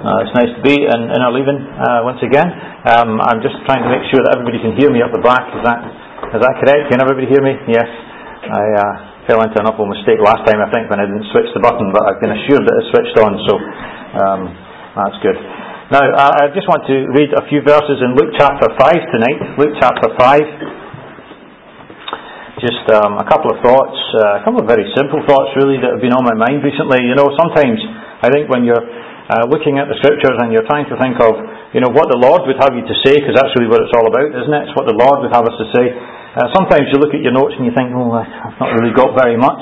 It's nice to be in our leaving once again. I'm just trying to make sure that everybody can hear me up the back. Is that correct? Can everybody hear me? Yes. I fell into an awful mistake last time, I think, when I didn't switch the button, but I've been assured that it's switched on, so that's good. Now, I just want to read a few verses in Luke chapter 5 tonight. Luke chapter 5. Just a couple of thoughts, a couple of very simple thoughts really that have been on my mind recently. Sometimes I think when you're looking at the scriptures and you're trying to think of, what the Lord would have you to say, because that's really what it's all about, isn't it? It's what the Lord would have us to say. Sometimes you look at your notes and you think, I've not really got very much.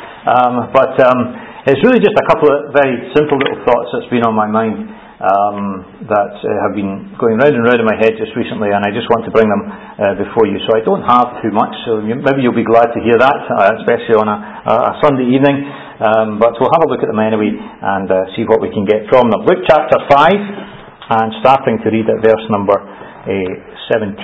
But it's really just a couple of very simple little thoughts that's been on my mind. That have been going round and round in my head just recently, and I just want to bring them before you. So I don't have too much, so maybe you'll be glad to hear that, especially on a Sunday evening. But we'll have a look at them anyway and see what we can get from them. Luke chapter 5, and starting to read at verse number 17.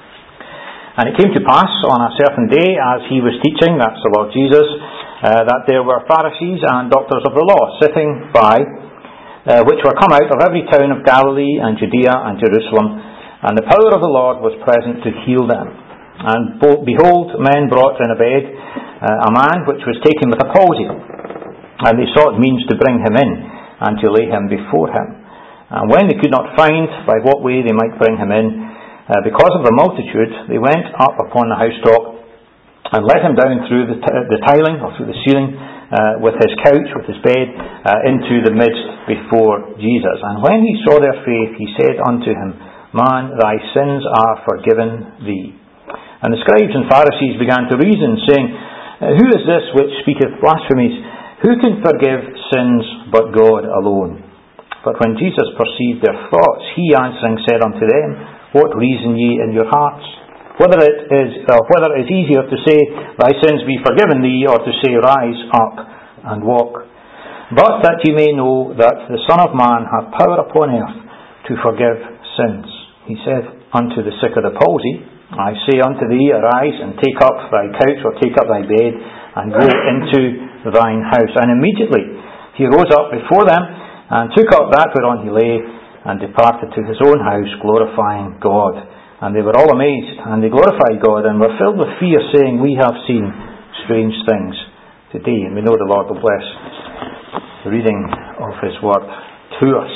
And it came to pass on a certain day, as he was teaching, that's the Lord Jesus, that there were Pharisees and doctors of the law sitting by, which were come out of every town of Galilee and Judea and Jerusalem, and the power of the Lord was present to heal them. And behold, men brought in a bed a man which was taken with a palsy, and they sought means to bring him in and to lay him before him. And when they could not find by what way they might bring him in, because of the multitude, they went up upon the housetop and let him down through the tiling or through the ceiling, with his couch, with his bed, into the midst before Jesus. And when he saw their faith, he said unto him, Man, thy sins are forgiven thee. And the scribes and Pharisees began to reason, saying, Who is this which speaketh blasphemies? Who can forgive sins but God alone? But when Jesus perceived their thoughts, he answering said unto them, What reason ye in your hearts? Whether it is easier to say, Thy sins be forgiven thee, or to say, Rise up and walk. But that ye may know that the Son of Man hath power upon earth to forgive sins. He said unto the sick of the palsy, I say unto thee, Arise and take up thy couch, or take up thy bed, and go into thine house. And immediately he rose up before them, and took up that whereon he lay, and departed to his own house, glorifying God. And they were all amazed, and they glorified God, and were filled with fear, saying, We have seen strange things today. And we know the Lord will bless the reading of His Word to us.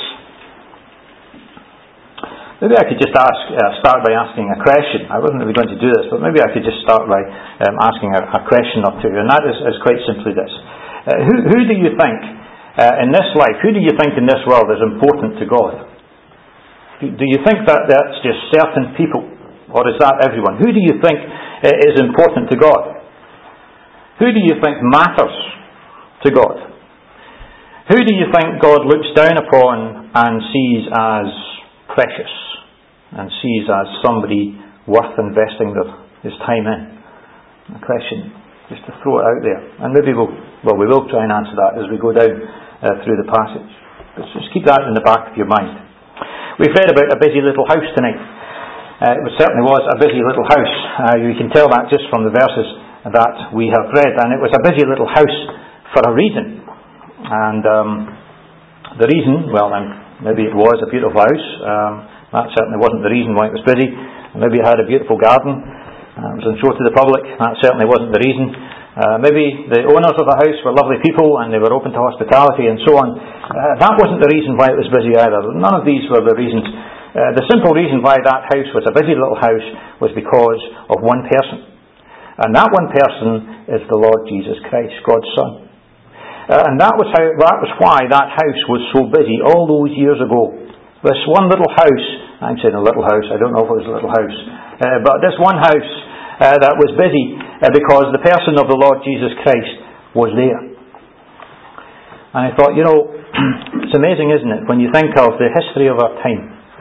Maybe I could just start by asking a question. I wasn't really going to do this, but maybe I could just start by asking a question or two, and that is quite simply this. Who do you think in this life, who do you think in this world is important to God? Do you think that that's just certain people, or is that everyone? Who do you think is important to God? Who do you think matters to God? Who do you think God looks down upon and sees as precious, and sees as somebody worth investing his time in? A question, just to throw it out there. And maybe we will try and answer that as we go down through the passage. But just keep that in the back of your mind. We've read about a busy little house tonight. It certainly was a busy little house. You can tell that just from the verses that we have read. And it was a busy little house for a reason. And the reason, maybe it was a beautiful house. That certainly wasn't the reason why it was busy. Maybe it had a beautiful garden. It was on show to the public. That certainly wasn't the reason. Maybe the owners of the house were lovely people and they were open to hospitality and so on. That wasn't the reason why it was busy either. None of these were the reasons. The simple reason why that house was a busy little house was because of one person. And that one person is the Lord Jesus Christ, God's Son. And that was why that house was so busy all those years ago. This one little house, I'm saying a little house, I don't know if it was a little house, but this one house that was busy because the person of the Lord Jesus Christ was there. And I thought, it's amazing, isn't it, when you think of the history of our time,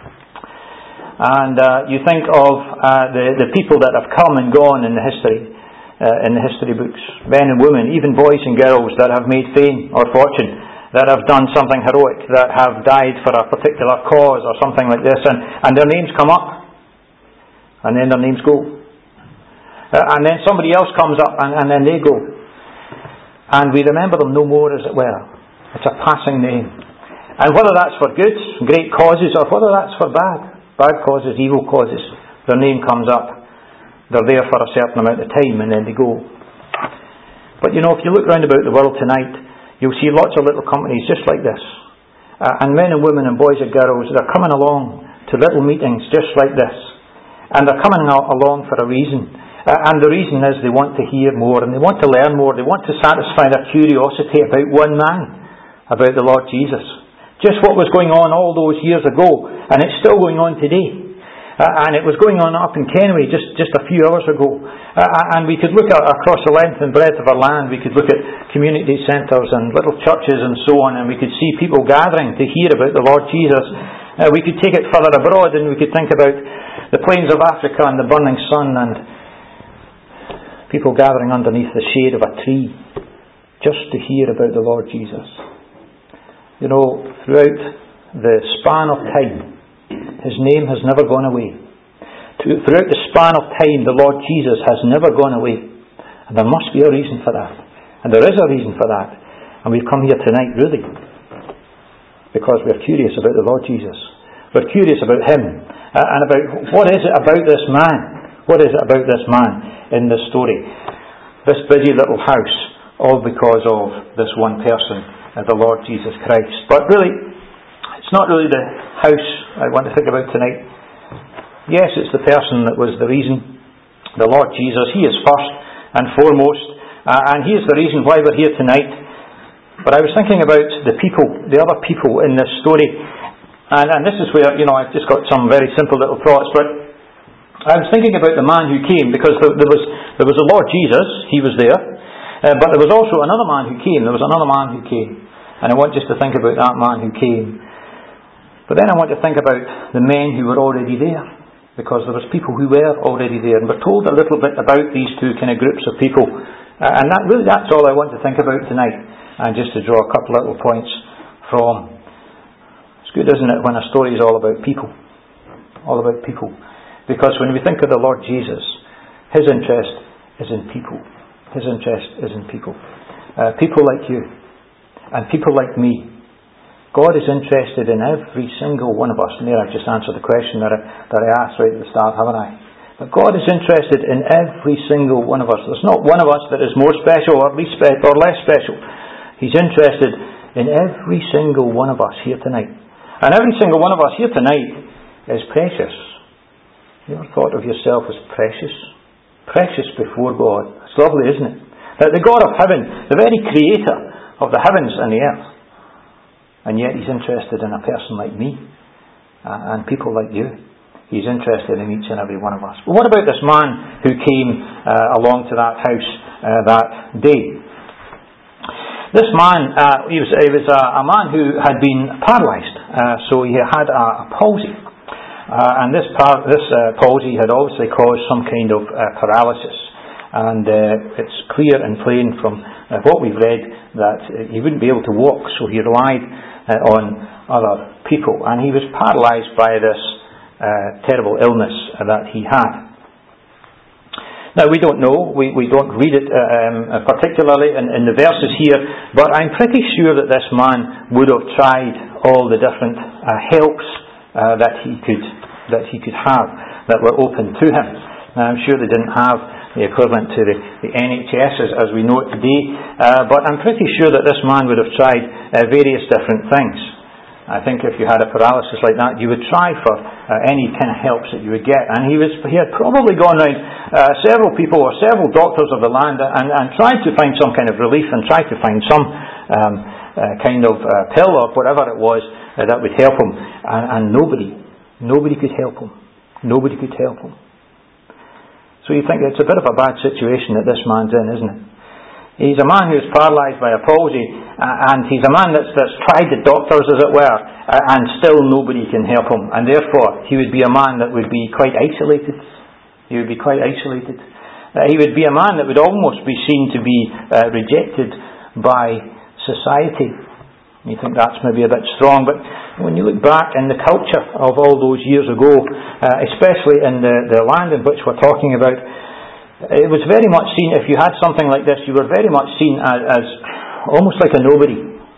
and you think of the people that have come and gone in the history books, men and women, even boys and girls that have made fame or fortune, that have done something heroic, that have died for a particular cause or something like this, and their names come up, and then their names go. And then somebody else comes up and then they go. And we remember them no more, as it were. It's a passing name. And whether that's for good, great causes, or whether that's for bad causes, evil causes, their name comes up. They're there for a certain amount of time and then they go. But if you look round about the world tonight, you'll see lots of little companies just like this. And men and women and boys and girls, they're coming along to little meetings just like this. And they're coming along for a reason. And the reason is they want to hear more and they want to learn more. They want to satisfy their curiosity about one man, about the Lord Jesus. Just what was going on all those years ago, and it's still going on today. And it was going on up in Kenway just a few hours ago. And we could look across the length and breadth of our land. We could look at community centres and little churches and so on, and we could see people gathering to hear about the Lord Jesus. We could take it further abroad and we could think about the plains of Africa and the burning sun and people gathering underneath the shade of a tree just to hear about the Lord Jesus. Throughout the span of time, His name has never gone away. Throughout the span of time, the Lord Jesus has never gone away. And there must be a reason for that. And there is a reason for that. And we've come here tonight, really, because we're curious about the Lord Jesus. We're curious about Him. And about what is it about this man? What is it about this man in this story? This busy little house, all because of this one person, the Lord Jesus Christ. But really, it's not really the house I want to think about tonight. Yes, it's the person that was the reason. The Lord Jesus, He is first and foremost, and He is the reason why we're here tonight. But I was thinking about the people, the other people in this story, and this is where I've just got some very simple little thoughts. But I was thinking about the man who came, because there was the Lord Jesus. He was there, but there was also another man who came. There was another man who came, and I want just to think about that man who came. But then I want to think about the men who were already there, because there was people who were already there, and we're told a little bit about these two kind of groups of people, and that's all I want to think about tonight, and just to draw a couple little points from. It's good, isn't it, when a story is all about people, because when we think of the Lord Jesus, His interest is in people. His interest is in people. People like you and people like me. God is interested in every single one of us. And there I've just answered the question that I asked right at the start, haven't I? But God is interested in every single one of us. There's not one of us that is more special or less special. He's interested in every single one of us here tonight. And every single one of us here tonight is precious. You ever thought of yourself as precious? Precious before God. It's lovely, isn't it? That the God of heaven, the very creator of the heavens and the earth, and yet He's interested in a person like me and people like you. He's interested in each and every one of us. But what about this man who came along to that house that day? This man, he was a man who had been paralysed. So he had a palsy. And this palsy had obviously caused some kind of paralysis. And it's clear and plain from what we've read that he wouldn't be able to walk, so he relied on other people. And he was paralysed by this terrible illness that he had. Now we don't know, we don't read it particularly in the verses here, but I'm pretty sure that this man would have tried all the different helps that he could have that were open to him. Now I'm sure they didn't have the equivalent to the NHS as we know it today, but I'm pretty sure that this man would have tried various different things. I think if you had a paralysis like that, you would try for any kind of helps that you would get. And he had probably gone round several people or several doctors of the land and tried to find some kind of relief and tried to find some kind of pill or whatever it was that would help him. And nobody could help him. Nobody could help him. So you think it's a bit of a bad situation that this man's in, isn't it? He's a man who's paralysed by a palsy, and he's a man that's tried the doctors, as it were, and still nobody can help him. And therefore, he would be a man that would be quite isolated. He would be quite isolated. He would be a man that would almost be seen to be rejected by society. You think that's maybe a bit strong, but when you look back in the culture of all those years ago, especially in the land in which we're talking about, it was very much seen, if you had something like this, you were very much seen as almost like a nobody.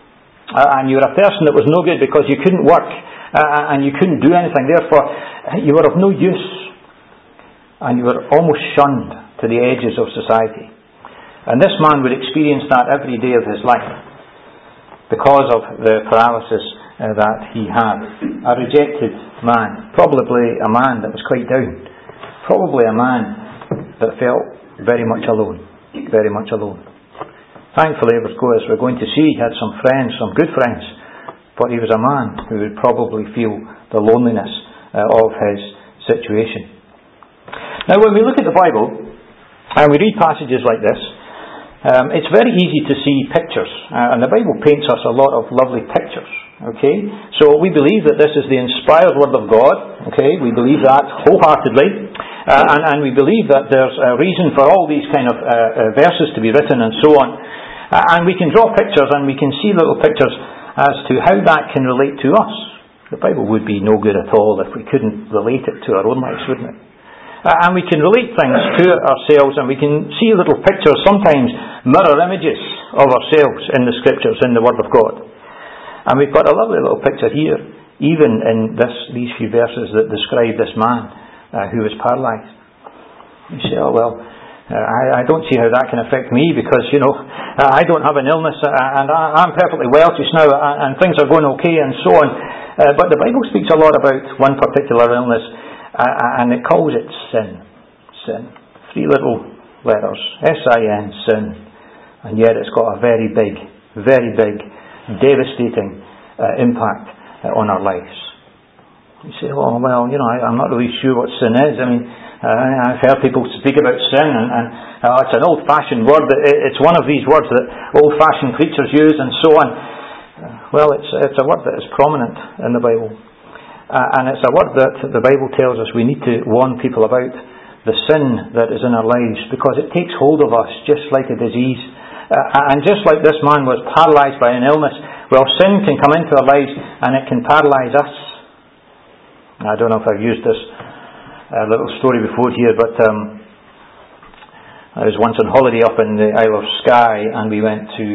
and you were a person that was no good because you couldn't work and you couldn't do anything. Therefore, you were of no use, and you were almost shunned to the edges of society. And this man would experience that every day of his life because of the paralysis that he had. A rejected man, probably a man that was quite down, probably a man that felt very much alone, very much alone. Thankfully, as we're going to see, he had some friends, some good friends, but he was a man who would probably feel the loneliness of his situation. Now, when we look at the Bible and we read passages like this, it's very easy to see pictures, and the Bible paints us a lot of lovely pictures. Okay, so we believe that this is the inspired Word of God. Okay, we believe that wholeheartedly, and we believe that there's a reason for all these kind of verses to be written and so on. And we can draw pictures and we can see little pictures as to how that can relate to us. The Bible would be no good at all if we couldn't relate it to our own lives, wouldn't it? And we can relate things to ourselves, and we can see little pictures, sometimes mirror images of ourselves in the Scriptures, in the Word of God. And we've got a lovely little picture here, even in these few verses that describe this man who was paralysed. You say, oh well, I don't see how that can affect me because, I don't have an illness and I'm perfectly well just now and things are going okay and so on. But the Bible speaks a lot about one particular illness and it calls it sin. Sin. 3 little letters. S-I-N, sin. And yet it's got a very big, devastating impact on our lives. You say, oh well, I'm not really sure what sin is. I mean, I've heard people speak about sin, and it's an old-fashioned word. It's one of these words that old-fashioned preachers use, and so on. Well, it's a word that is prominent in the Bible, and it's a word that the Bible tells us we need to warn people about the sin that is in our lives, because it takes hold of us just like a disease, and just like this man was paralysed by an illness. Well, sin can come into our lives, and it can paralyse us. I don't know if I've used this little story before here, but I was once on holiday up in the Isle of Skye, and we went to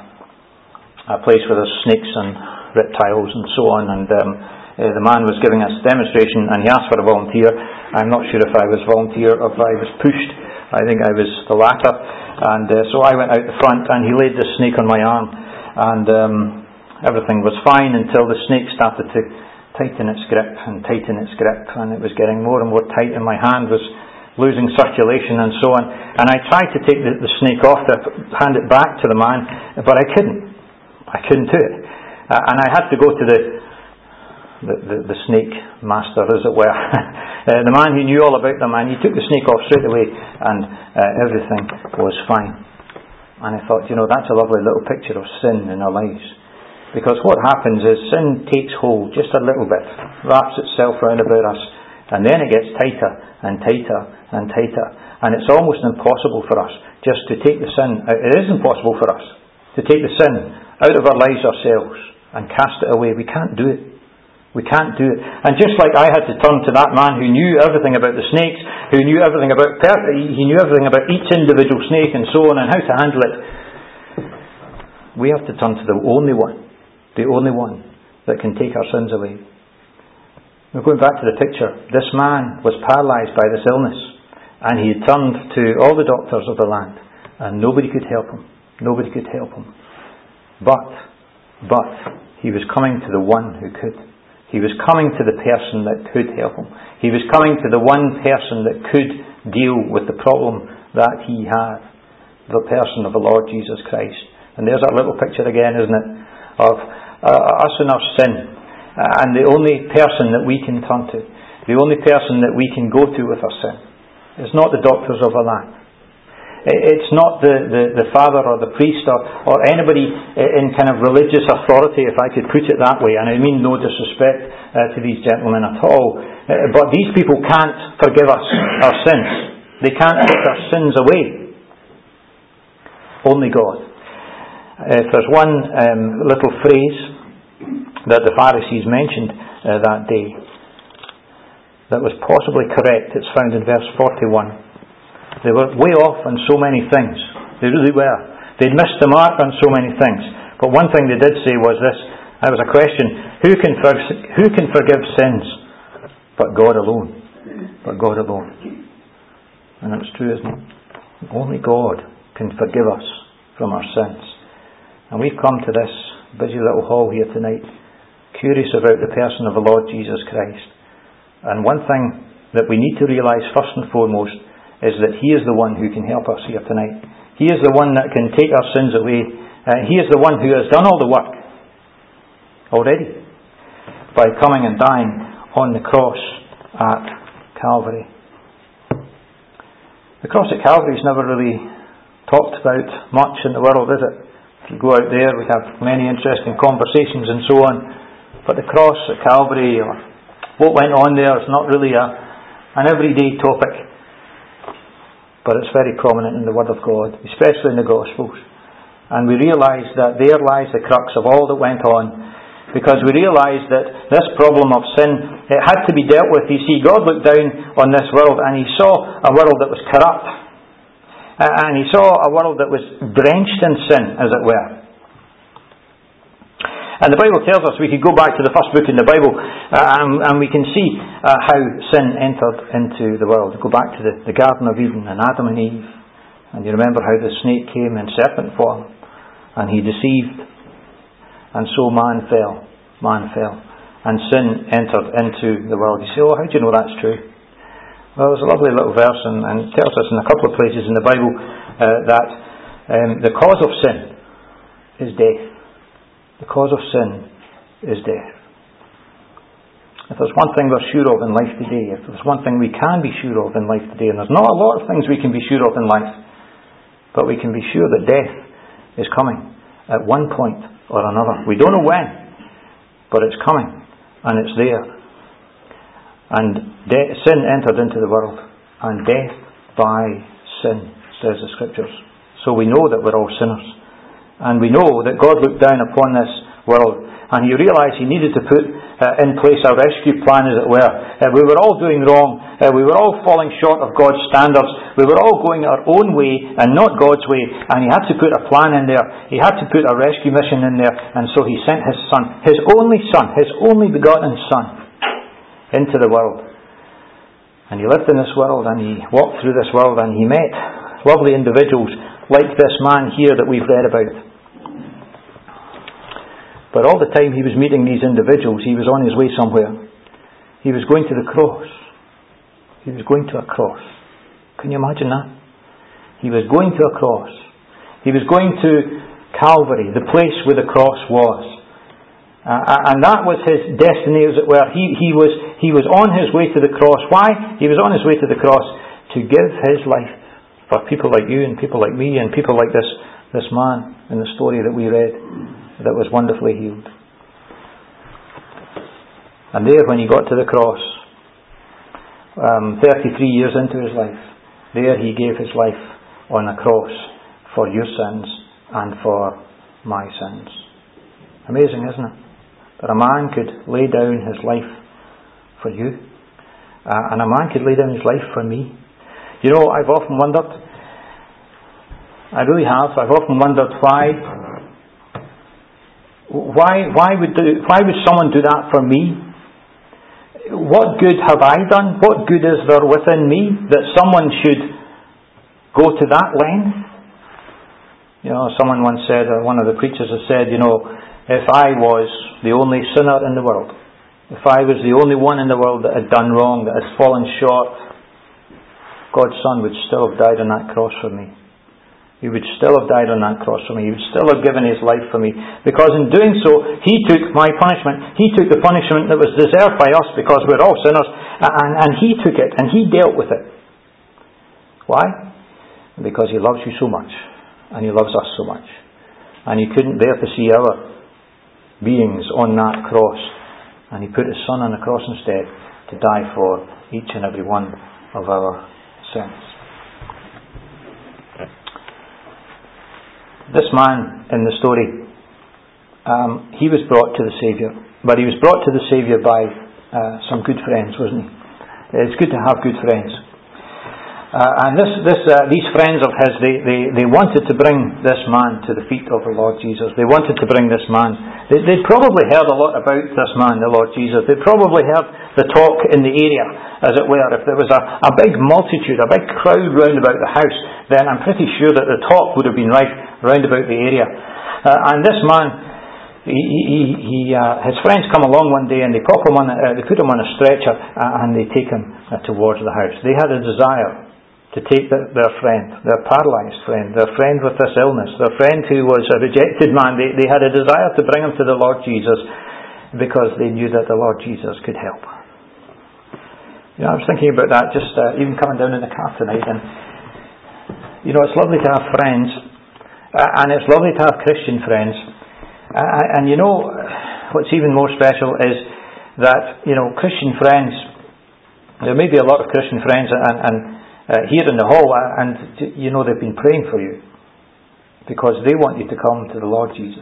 a place where there's snakes and reptiles and so on, and the man was giving us a demonstration and he asked for a volunteer. I'm not sure if I was volunteer or if I was pushed. I think I was the latter, and so I went out the front and he laid the snake on my arm, and everything was fine until the snake started to tighten its grip, and it was getting more and more tight, and my hand was losing circulation and so on. And I tried to take the snake off to hand it back to the man, but I couldn't do it. And I had to go to the snake master, as it were, the man who knew all about them, and he took the snake off straight away, and everything was fine. And I thought, that's a lovely little picture of sin in our lives. Because what happens is sin takes hold just a little bit, wraps itself round about us, and then it gets tighter and tighter and tighter. And it's almost impossible for us just to take the sin out. It is impossible for us to take the sin out of our lives ourselves and cast it away. We can't do it. We can't do it. And just like I had to turn to that man who knew everything about the snakes, who knew everything about he knew everything about each individual snake and so on, and how to handle it, we have to turn to the only one that can take our sins away. We're going back to the picture. This man was paralysed by this illness, and he had turned to all the doctors of the land, and nobody could help him. But he was coming to the one who could. He was coming to the person that could help him. He was coming to the one person that could deal with the problem that he had, the person of the Lord Jesus Christ. And there's that little picture again, isn't it, of us and our sin, and the only person that we can turn to, the only person that we can go to with our sin, is not the doctors of the land. It's not the father or the priest or anybody in kind of religious authority, if I could put it that way. And I mean no disrespect to these gentlemen at all, but these people can't forgive us our sins. They can't take our sins away. Only God. If there's one little phrase that the Pharisees mentioned that day that was possibly correct, it's found in verse 41. They were way off on so many things. They really were. They'd missed the mark on so many things. But one thing they did say was this. There was a question: who can forgive sins? But God alone. But God alone. And it's true, isn't it? Only God can forgive us from our sins. And we've come to this busy little hall here tonight, curious about the person of the Lord Jesus Christ. And one thing that we need to realise first and foremost is that He is the one who can help us here tonight. He is the one that can take our sins away. He is the one who has done all the work already by coming and dying on the cross at Calvary. The cross at Calvary is never really talked about much in the world, is it? If you go out there, we have many interesting conversations and so on. But the cross at Calvary, or what went on there, is not really an everyday topic. But it's very prominent in the Word of God, especially in the Gospels. And we realise that there lies the crux of all that went on. Because we realise that this problem of sin, it had to be dealt with. You see, God looked down on this world and He saw a world that was corrupt. And He saw a world that was drenched in sin, as it were. And the Bible tells us, we could go back to the first book in the Bible, and we can see how sin entered into the world. Go back to the Garden of Eden and Adam and Eve. And you remember how the snake came in serpent form, and he deceived. And so man fell, and sin entered into the world. You say, oh, how do you know that's true? Well, there's a lovely little verse, and it tells us in a couple of places in the Bible that the cause of sin is death. The cause of sin is death. If there's one thing we're sure of in life today, if there's one thing we can be sure of in life today, and there's not a lot of things we can be sure of in life, but we can be sure that death is coming at one point or another. We don't know when, but it's coming, and it's there. And sin entered into the world, and death by sin, says the Scriptures. So we know that we're all sinners, and we know that God looked down upon this world, and He realised He needed to put in place a rescue plan, as it were. We were all doing wrong. We were all falling short of God's standards. We were all going our own way and not God's way. And He had to put a plan in there. He had to put a rescue mission in there. And so He sent His Son, His only begotten Son, into the world. And He lived in this world, and He walked through this world, and He met lovely individuals like this man here that we've read about. But all the time He was meeting these individuals, He was on His way somewhere. He was going to the cross. He was going to a cross. Can you imagine that? He was going to a cross. He was going to Calvary, the place where the cross was. And that was His destiny, as it were. He was on His way to the cross. Why? He was on His way to the cross to give His life for people like you and people like me and people like this man in the story that we read, that was wonderfully healed. And there, when He got to the cross, 33 years into His life, there He gave His life on a cross for your sins and for my sins. Amazing, isn't it? That a man could lay down his life for you, and a man could lay down his life for me. You know, I've often wondered, I really have, I've often wondered why would someone do that for me? What good have I done? What good is there within me that someone should go to that length? You know, someone once said, or one of the preachers has said, you know, if I was the only sinner in the world, if I was the only one in the world that had done wrong, that had fallen short, God's Son would still have died on that cross for me. He would still have died on that cross for me. He would still have given His life for me. Because in doing so, He took my punishment. He took the punishment that was deserved by us, because we're all sinners. And He took it, and He dealt with it. Why? Because He loves you so much. And He loves us so much. And He couldn't bear to see our beings on that cross. And He put His Son on the cross instead to die for each and every one of our sins. This man in the story, he was brought to the Saviour. But he was brought to the Saviour by some good friends, wasn't he? It's good to have good friends. These friends of his, they wanted to bring this man to the feet of the Lord Jesus. They wanted to bring this man. They'd probably heard a lot about this man, the Lord Jesus. They'd probably heard the talk in the area, as it were. If there was a big multitude, a big crowd round about the house, then I'm pretty sure that the talk would have been right round about the area. And this man, his friends come along one day and they put him on a stretcher and they take him towards the house. They had a desire to take their friend, their paralysed friend, their friend with this illness, their friend who was a rejected man. They had a desire to bring him to the Lord Jesus because they knew that the Lord Jesus could help. I was thinking about that just even coming down in the car tonight, and it's lovely to have friends, and it's lovely to have Christian friends. And what's even more special is that, Christian friends, there may be a lot of Christian friends and here in the hall, and they've been praying for you because they want you to come to the Lord Jesus.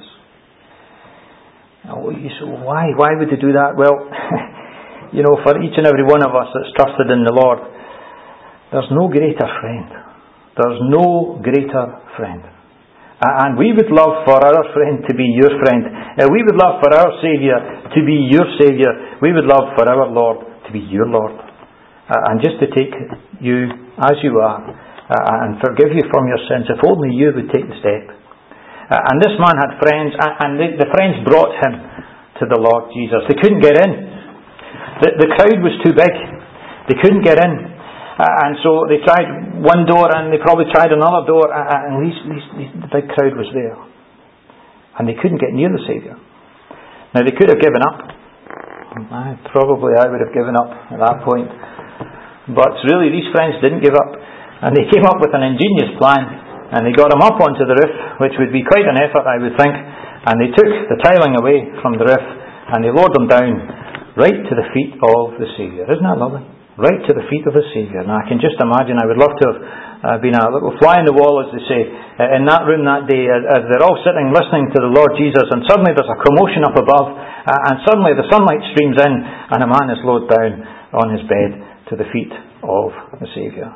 You say, why would they do that? Well, for each and every one of us that's trusted in the Lord, there's no greater friend. There's no greater friend. And we would love for our friend to be your friend. We would love for our Saviour to be your Saviour. We would love for our Lord to be your Lord. And just to take you as you are and forgive you from your sins, if only you would take the step. And this man had friends, and the friends brought him to the Lord Jesus. They couldn't get in. The crowd was too big. They couldn't get in. And so they tried one door and they probably tried another door, and the big crowd was there. And they couldn't get near the Saviour. Now they could have given up. I would have given up at that point. But really these friends didn't give up. And they came up with an ingenious plan, and they got him up onto the roof, which would be quite an effort, I would think. And they took the tiling away from the roof and they lowered them down right to the feet of the Saviour. Isn't that lovely? Right to the feet of the Saviour. Now I can just imagine, I would love to have been a little fly in the wall, as they say, in that room that day, as they're all sitting listening to the Lord Jesus, and suddenly there's a commotion up above, and suddenly the sunlight streams in, and a man is lowered down on his bed to the feet of the Saviour.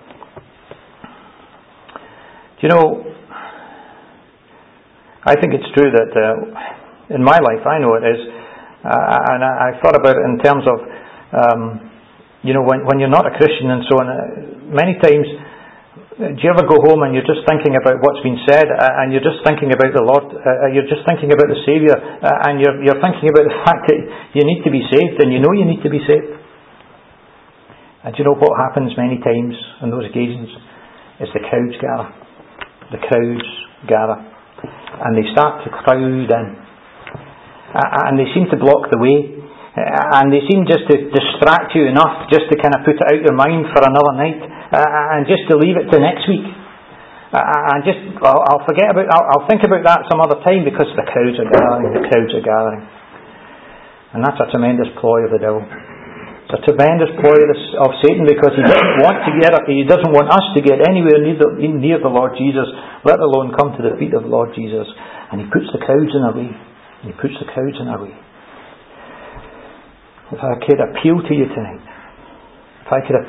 I think it's true that in my life, I know it is, and I thought about it in terms of when you're not a Christian and so on, many times, do you ever go home and you're just thinking about what's been said, and you're just thinking about the Lord, you're just thinking about the Saviour, and you're thinking about the fact that you need to be saved, and you know you need to be saved. And do you know what happens many times on those occasions? Is the crowds gather. The crowds gather. And they start to crowd in. And they seem to block the way. And they seem just to distract you enough just to kind of put it out your mind for another night. And just to leave it to next week. And I'll think about that some other time because the crowds are gathering. And that's a tremendous ploy of the devil. It's a tremendous ploy of Satan, because he doesn't want us to get anywhere near the Lord Jesus, let alone come to the feet of the Lord Jesus. And he puts the crowds in our way. If I could appeal to you tonight, if I could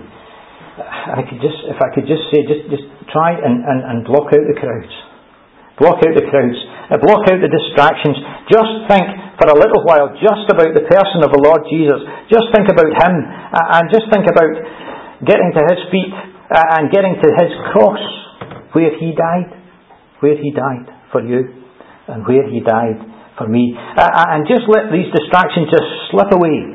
just say, just try and block out the crowds. Block out the crowds. Block out the distractions. Just think for a little while just about the person of the Lord Jesus. Just think about Him, and just think about getting to His feet and getting to His cross, where He died for you, and where He died for me. And just let these distractions just slip away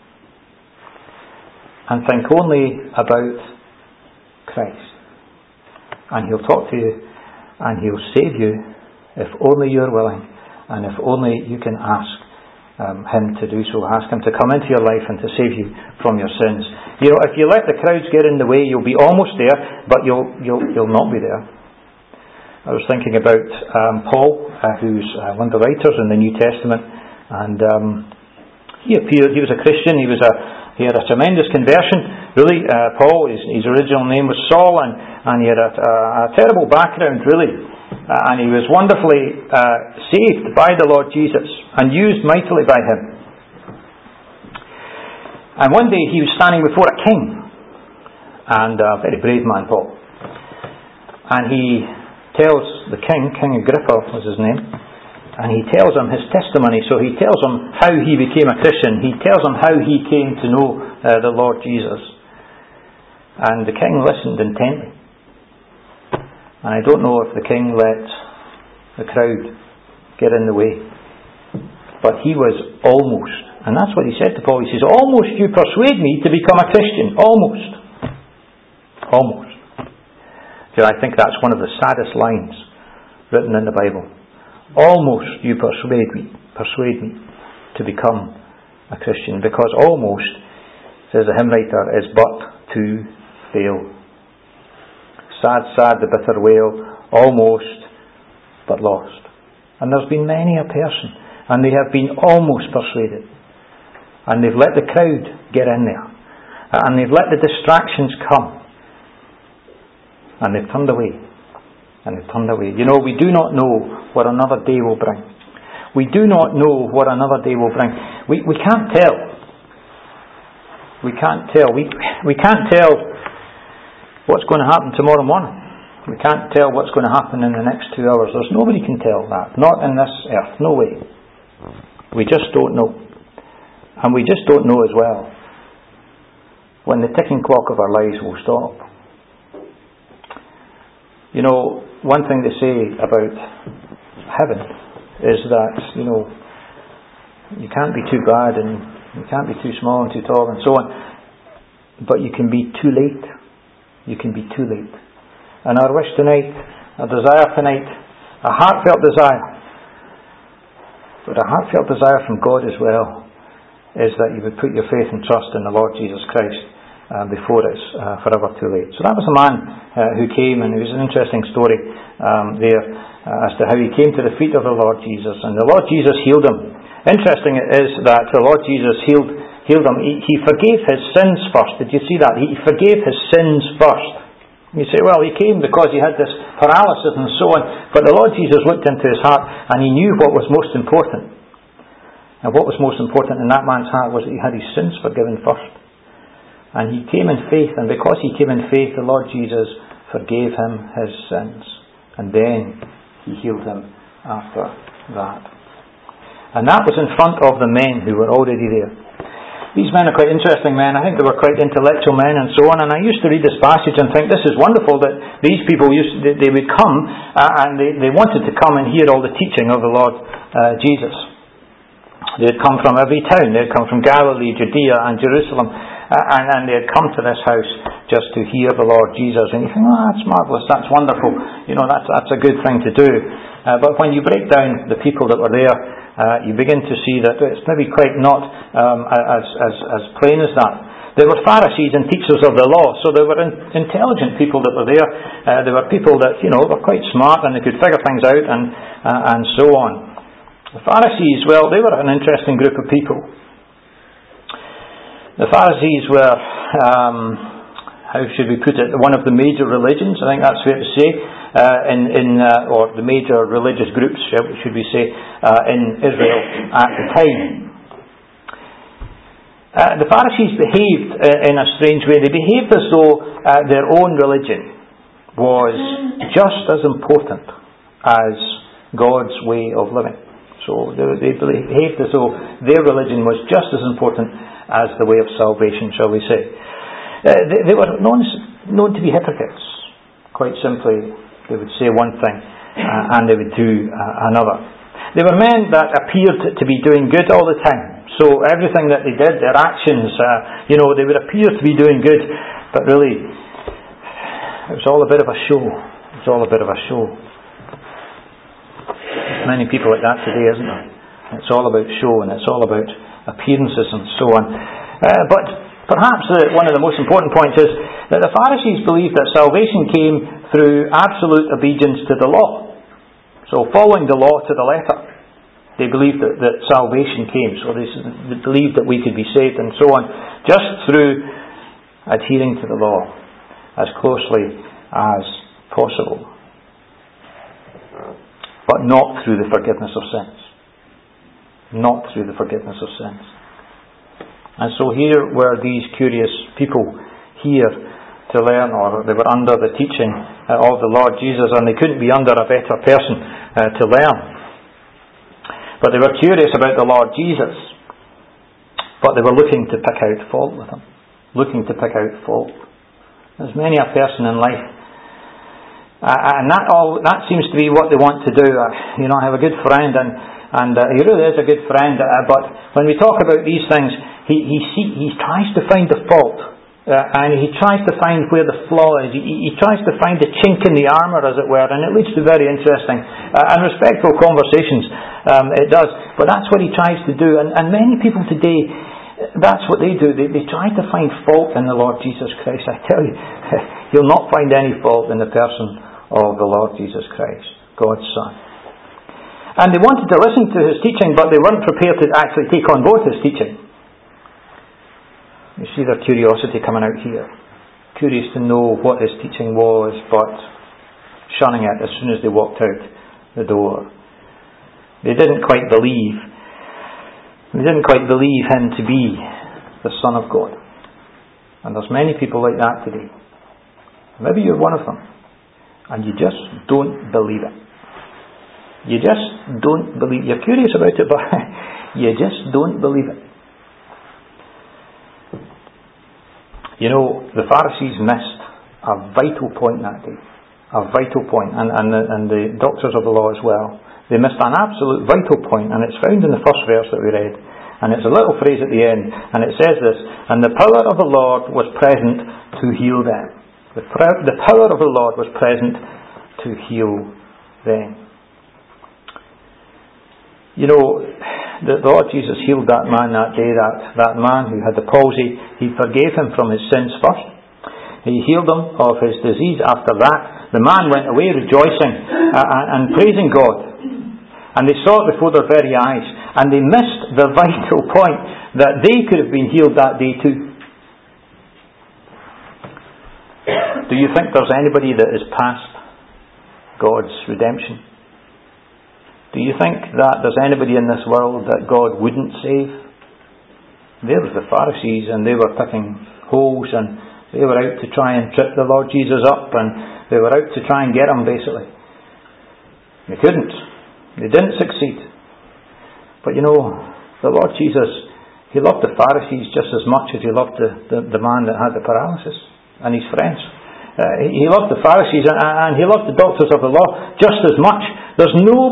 and think only about Christ. And He'll talk to you, and He'll save you if only you're willing, and if only you can ask Him to do so. Ask Him to come into your life and to save you from your sins. If you let the crowds get in the way, you'll be almost there, but you'll not be there. I was thinking about Paul, who's one of the writers in the New Testament, and he was a Christian. He had a tremendous conversion. Really, Paul, his original name was Saul, and he had a terrible background, really. And he was wonderfully saved by the Lord Jesus and used mightily by Him. And one day he was standing before a king, and a very brave man, Paul. And he tells the king, King Agrippa was his name, and he tells him his testimony. So he tells him how he became a Christian. He tells him how he came to know the Lord Jesus. And the king listened intently. And I don't know if the king let the crowd get in the way. But he was almost, and that's what he said to Paul. He says, almost you persuade me to become a Christian. Almost. Almost. I think that's one of the saddest lines written in the Bible. Almost you persuade me to become a Christian, because almost, says the hymn writer, is but to fail. Sad, sad, the bitter wail, almost but lost. And there's been many a person, and they have been almost persuaded, and they've let the crowd get in there, and they've let the distractions come, and they've turned away. And they've turned away. You know, we do not know what another day will bring. We do not know what another day will bring. We can't tell. We can't tell. We can't tell what's going to happen tomorrow morning. We can't tell what's going to happen in the next 2 hours. There's nobody can tell that. Not in this earth. No way. We just don't know. And we just don't know as well when the ticking clock of our lives will stop. You know, one thing they say about heaven is that, you know, you can't be too bad and you can't be too small and too tall and so on. But you can be too late. You can be too late. And our wish tonight, our desire tonight, a heartfelt desire, but a heartfelt desire from God as well, is that you would put your faith and trust in the Lord Jesus Christ before it's forever too late. So that was a man who came, and it was an interesting story there as to how he came to the feet of the Lord Jesus, and the Lord Jesus healed him. Interesting it is that the Lord Jesus healed him. He forgave his sins first. Did you see that? He forgave his sins first. You say, well, he came because he had this paralysis and so on, but the Lord Jesus looked into his heart and he knew what was most important. And what was most important in that man's heart was that he had his sins forgiven first. And he came in faith, and because he came in faith, the Lord Jesus forgave him his sins. And then he healed him after that. And that was in front of the men who were already there. These men are quite interesting men. I think they were quite intellectual men and so on. And I used to read this passage and think, this is wonderful that these people they would come and they wanted to come and hear all the teaching of the Lord Jesus. They had come from every town. They had come from Galilee, Judea and Jerusalem. And they had come to this house just to hear the Lord Jesus. And you think, oh, that's marvellous, that's wonderful. You know, that's a good thing to do. But when you break down the people that were there, you begin to see that it's maybe quite not as plain as that. There were Pharisees and teachers of the law, so there were intelligent people that were there. There were people that, you know, were quite smart and they could figure things out and so on. The Pharisees, well, they were an interesting group of people. The Pharisees were, how should we put it, one of the major religions, I think that's fair to say, or the major religious groups, should we say, in Israel at the time. The Pharisees behaved in a strange way. They behaved as though their own religion was just as important as God's way of living. So they behaved as though their religion was just as important as the way of salvation, shall we say. They were known to be hypocrites. Quite simply, they would say one thing and they would do another. They were men that appeared to be doing good all the time. So everything that they did, their actions, they would appear to be doing good, but really, it was all a bit of a show. It was all a bit of a show. There's many people like that today, isn't there? It's all about show and it's all about appearances and so on. But perhaps one of the most important points is that the Pharisees believed that salvation came through absolute obedience to the law. So following the law to the letter. They believed that salvation came. So they believed that we could be saved and so on just through adhering to the law as closely as possible. But not through the forgiveness of sins. Not through the forgiveness of sins. And so here were these curious people here to to learn, or they were under the teaching of the Lord Jesus, and they couldn't be under a better person to learn. But they were curious about the Lord Jesus, but they were looking to pick out fault with Him. Looking to pick out fault. There's many a person in life, and that seems to be what they want to do. I have a good friend, and he really is a good friend, but when we talk about these things, he tries to find the fault, and he tries to find where the flaw is. He tries to find the chink in the armour, as it were, and it leads to very interesting and respectful conversations. It does, but that's what he tries to do, and many people today, that's what they do. They try to find fault in the Lord Jesus Christ. I tell you, you'll not find any fault in the person of the Lord Jesus Christ, God's Son. And they wanted to listen to His teaching, but they weren't prepared to actually take on board His teaching. You see their curiosity coming out here. Curious to know what His teaching was, but shunning it as soon as they walked out the door. They didn't quite believe Him to be the Son of God. And there's many people like that today. Maybe you're one of them. And you just don't believe it. You just don't believe it. You're curious about it, but you just don't believe it. The Pharisees missed a vital point that day. A vital point. And the doctors of the law as well. They missed an absolute vital point, and it's found in the first verse that we read. And it's a little phrase at the end, and it says this: "And the power of the Lord was present to heal them." The power of the Lord was present to heal them. The Lord Jesus healed that man that day, that man who had the palsy. He forgave him from his sins first. He healed him of his disease after that. The man went away rejoicing and praising God. And they saw it before their very eyes. And they missed the vital point that they could have been healed that day too. Do you think there's anybody that is past God's redemption? Do you think that there's anybody in this world that God wouldn't save? There was the Pharisees, and they were picking holes, and they were out to try and trip the Lord Jesus up, and they were out to try and get Him, basically. They couldn't. They didn't succeed. But the Lord Jesus, He loved the Pharisees just as much as He loved the man that had the paralysis and his friends. He loved the Pharisees and He loved the doctors of the law just as much. There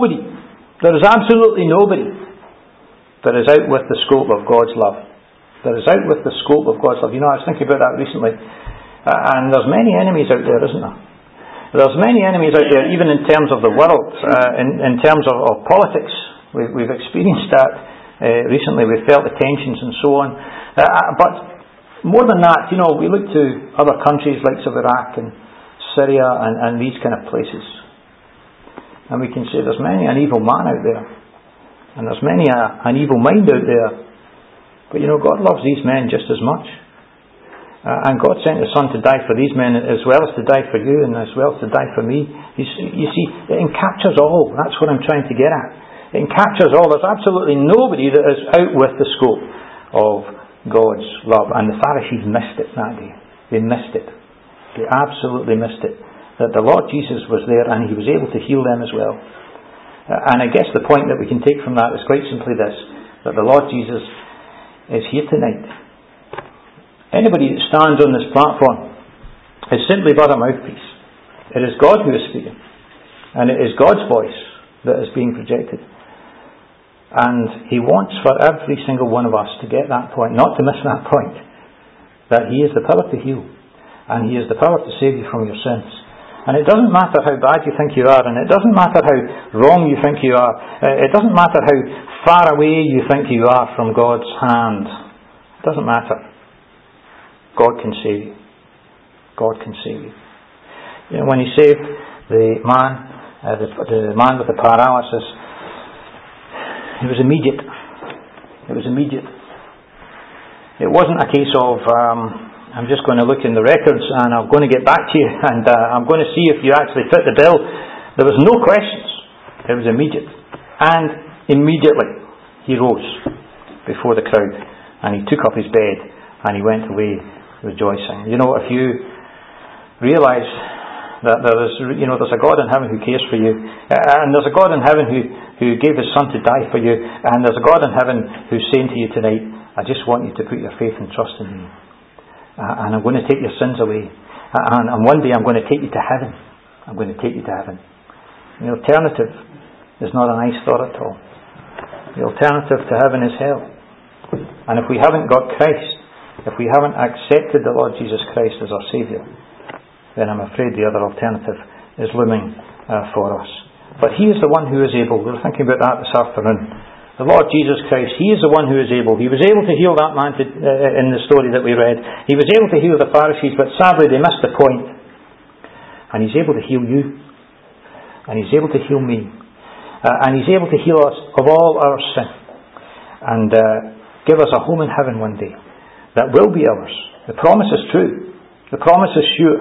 is absolutely nobody that is out with the scope of God's love. That is out with the scope of God's love. I was thinking about that recently. And there's many enemies out there, isn't there? There's many enemies out there, even in terms of the world, in terms of politics. We've experienced that recently. We've felt the tensions and so on. But more than that, we look to other countries like Iraq and Syria and these kind of places. And we can say there's many an evil man out there. And there's many an evil mind out there. But God loves these men just as much. And God sent His Son to die for these men as well as to die for you and as well as to die for me. You see, it encaptures all. That's what I'm trying to get at. It encaptures all. There's absolutely nobody that is out with the scope of God's love. And the Pharisees missed it that day. They missed it. They absolutely missed it. That the Lord Jesus was there and He was able to heal them as well. And I guess the point that we can take from that is quite simply this: that the Lord Jesus is here tonight. Anybody that stands on this platform is simply but a mouthpiece. It is God who is speaking. And it is God's voice that is being projected. And He wants for every single one of us to get that point, not to miss that point, that He is the power to heal. And He is the power to save you from your sins. And it doesn't matter how bad you think you are, and it doesn't matter how wrong you think you are. It doesn't matter how far away you think you are from God's hand. It doesn't matter. God can save you. God can save you. When He saved the man with the paralysis, it was immediate. It was immediate. It wasn't a case of I'm just going to look in the records and I'm going to get back to you and I'm going to see if you actually fit the bill. There was no questions. It was immediate. And immediately he rose before the crowd and he took up his bed and he went away rejoicing. If you realise that there's a God in heaven who cares for you, and there's a God in heaven who gave His Son to die for you, and there's a God in heaven who's saying to you tonight, I just want you to put your faith and trust in me, and I'm going to take your sins away, and one day I'm going to take you to heaven. I'm going to take you to heaven. The alternative is not a nice thought at all. The alternative to heaven is hell. And if we haven't got Christ, if we haven't accepted the Lord Jesus Christ as our Saviour, then I'm afraid the other alternative is looming for us. But He is the one who is able. We were thinking about that this afternoon. The Lord Jesus Christ, He is the one who is able. He was able to heal that man in the story that we read. He was able to heal the Pharisees, but sadly they missed the point. And He's able to heal you. And He's able to heal me. And He's able to heal us of all our sin. And give us a home in heaven one day that will be ours. The promise is true. The promise is sure.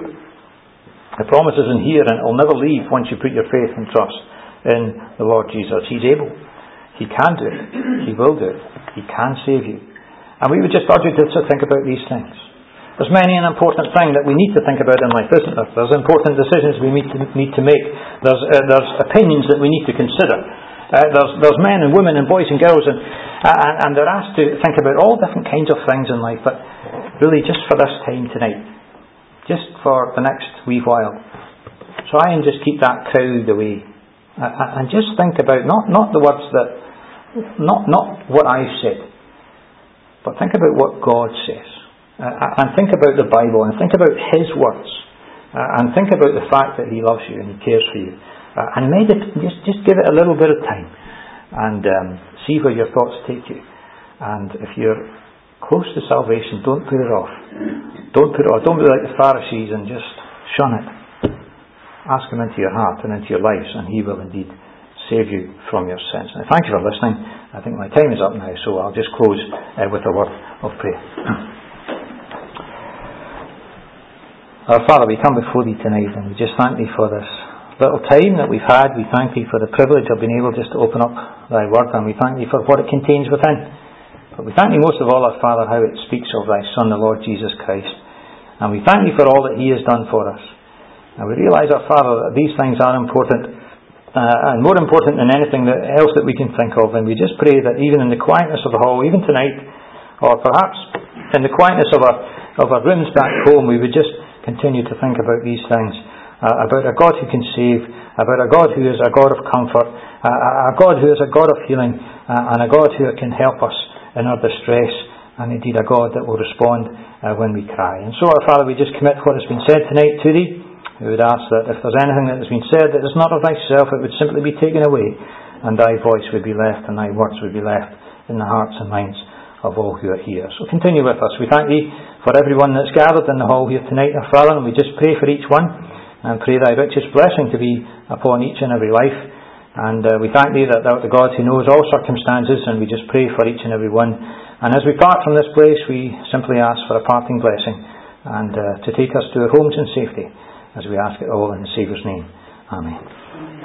The promise is in here, and it will never leave once you put your faith and trust in the Lord Jesus. He's able. He can do it. He will do it. He can save you. And we would just urge you to think about these things. There's many an important thing that we need to think about in life, isn't there? There's important decisions we need to make. There's opinions that we need to consider. There's men and women and boys and girls, and they're asked to think about all different kinds of things in life. But really, just for this time tonight, just for the next wee while, try and just keep that crowd away, and just think about not the words that, not what I've said, but think about what God says, and think about the Bible, and think about His words, and think about the fact that He loves you and He cares for you, and just give it a little bit of time, and see where your thoughts take you. And if you're close to salvation, don't put it off. Don't put it off. Don't be like the Pharisees and just shun it. Ask Him into your heart and into your lives, and He will indeed save you from your sins. Now, thank you for listening. I think my time is up now, so I'll just close with a word of prayer. Our Father, we come before Thee tonight, and we just thank Thee for this little time that we've had. We thank Thee for the privilege of being able just to open up Thy Word, and we thank Thee for what it contains within. But we thank Thee most of all, our Father, how it speaks of Thy Son, the Lord Jesus Christ. And we thank Thee for all that He has done for us. And we realise, our Father, that these things are important, and more important than anything else that we can think of. And we just pray that even in the quietness of the hall, even tonight, or perhaps in the quietness of our rooms back home, we would just continue to think about these things. About a God who can save, about a God who is a God of comfort, a God who is a God of healing, and a God who can help us in our distress, and indeed a God that will respond when we cry. And so, our Father, we just commit what has been said tonight to Thee. We would ask that if there's anything that has been said that is not of Thyself, it would simply be taken away, and Thy voice would be left, and Thy words would be left in the hearts and minds of all who are here. So continue with us. We thank Thee for everyone that's gathered in the hall here tonight, our Father, and we just pray for each one, and pray Thy richest blessing to be upon each and every life. And we thank Thee that Thou art the God who knows all circumstances, and we just pray for each and every one. And as we part from this place, we simply ask for a parting blessing, and to take us to our homes in safety, as we ask it all in the Saviour's name. Amen.